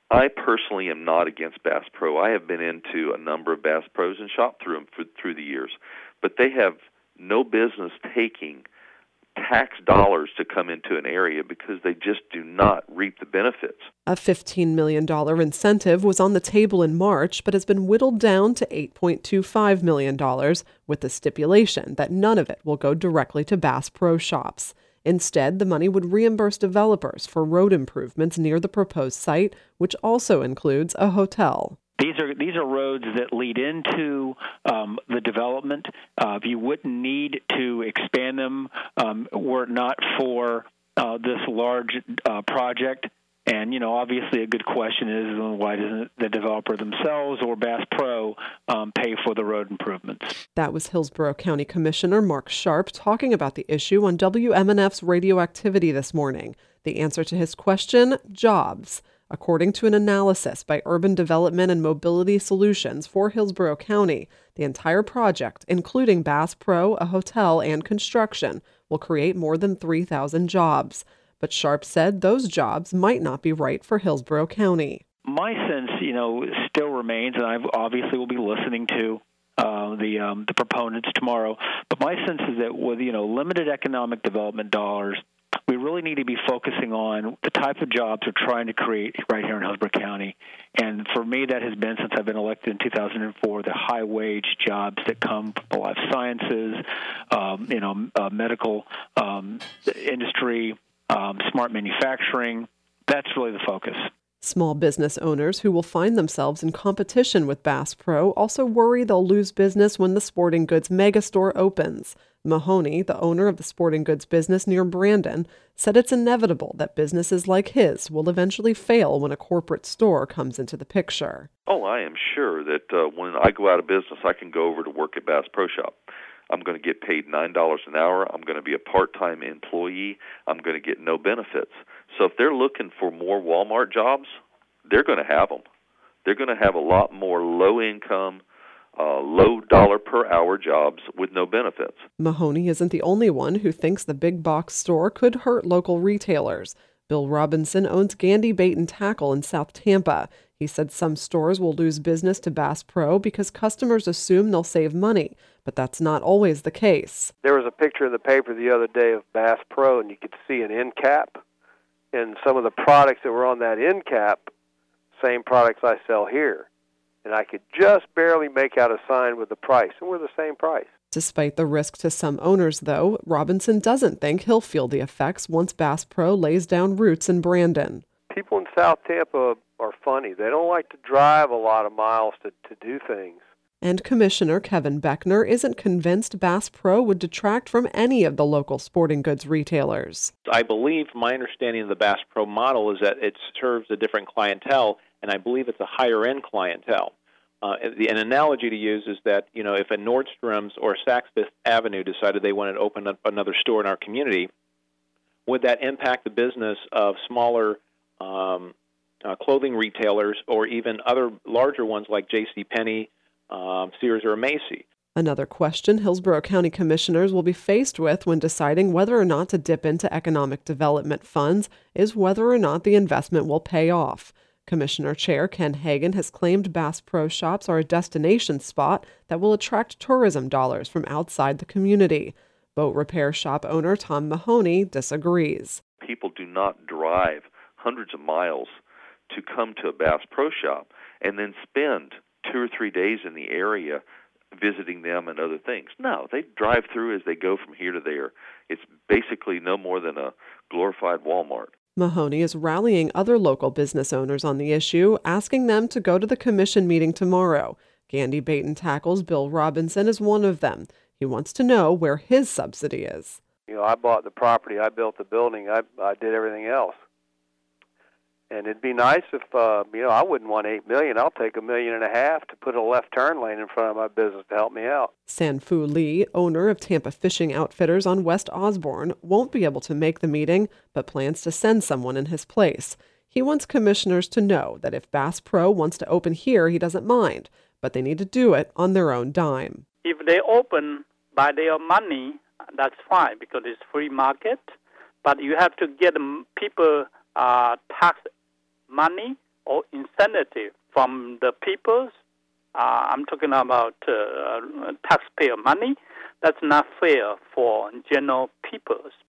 I personally am not against Bass Pro. I have been into a number of Bass Pros and shopped through them through the years, but they have no business taking tax dollars to come into an area because they just do not reap the benefits. A $15 million incentive was on the table in March, but has been whittled down to $8.25 million with the stipulation that none of it will go directly to Bass Pro Shops. Instead, the money would reimburse developers for road improvements near the proposed site, which also includes a hotel. These are roads that lead into the development. You wouldn't need to expand them were it not for this large project. And, obviously a good question is why doesn't the developer themselves or Bass Pro pay for the road improvements? That was Hillsborough County Commissioner Mark Sharp talking about the issue on WMNF's Radioactivity this morning. The answer to his question, jobs. According to an analysis by Urban Development and Mobility Solutions for Hillsborough County, the entire project, including Bass Pro, a hotel, and construction, will create more than 3,000 jobs. But Sharp said those jobs might not be right for Hillsborough County. My sense, still remains, and I obviously will be listening to the proponents tomorrow, but my sense is that with, limited economic development dollars, we really need to be focusing on the type of jobs we're trying to create right here in Hillsborough County. And for me, that has been, since I've been elected in 2004, the high-wage jobs that come from the life sciences, medical industry, smart manufacturing. That's really the focus. Small business owners who will find themselves in competition with Bass Pro also worry they'll lose business when the sporting goods megastore opens. Mahoney, the owner of the sporting goods business near Brandon, said it's inevitable that businesses like his will eventually fail when a corporate store comes into the picture. Oh, I am sure that when I go out of business, I can go over to work at Bass Pro Shop. I'm going to get paid $9 an hour. I'm going to be a part-time employee. I'm going to get no benefits. So if they're looking for more Walmart jobs, they're going to have them. They're going to have a lot more low-income, low dollar per hour jobs with no benefits. Mahoney isn't the only one who thinks the big box store could hurt local retailers. Bill Robinson owns Gandy Bait and Tackle in South Tampa. He said some stores will lose business to Bass Pro because customers assume they'll save money, but that's not always the case. There was a picture in the paper the other day of Bass Pro, and you could see an end cap. And some of the products that were on that end cap, same products I sell here. And I could just barely make out a sign with the price, and we're the same price. Despite the risk to some owners, though, Robinson doesn't think he'll feel the effects once Bass Pro lays down roots in Brandon. People in South Tampa are funny. They don't like to drive a lot of miles to do things. And Commissioner Kevin Beckner isn't convinced Bass Pro would detract from any of the local sporting goods retailers. I believe, my understanding of the Bass Pro model is that it serves a different clientele, and I believe it's a higher-end clientele. An analogy to use is that, if a Nordstrom's or Saks Fifth Avenue decided they wanted to open up another store in our community, would that impact the business of smaller clothing retailers or even other larger ones like JCPenney, Sears, or Macy? Another question Hillsborough County commissioners will be faced with when deciding whether or not to dip into economic development funds is whether or not the investment will pay off. Commissioner Chair Ken Hagan has claimed Bass Pro Shops are a destination spot that will attract tourism dollars from outside the community. Boat repair shop owner Tom Mahoney disagrees. People do not drive hundreds of miles to come to a Bass Pro Shop and then spend 2 or 3 days in the area visiting them and other things. No, they drive through as they go from here to there. It's basically no more than a glorified Walmart. Mahoney is rallying other local business owners on the issue, asking them to go to the commission meeting tomorrow. Gandy Bait and Tackle's Bill Robinson is one of them. He wants to know where his subsidy is. I bought the property, I built the building, I did everything else. And it'd be nice if, I wouldn't want $8 million. I'll take $1.5 million to put a left turn lane in front of my business to help me out. San-Fu Lee, owner of Tampa Fishing Outfitters on West Osborne, won't be able to make the meeting, but plans to send someone in his place. He wants commissioners to know that if Bass Pro wants to open here, he doesn't mind, but they need to do it on their own dime. If they open by their money, that's fine because it's free market. But you have to get people tax money or incentive from the peoples. I'm talking about taxpayer money. That's not fair for general peoples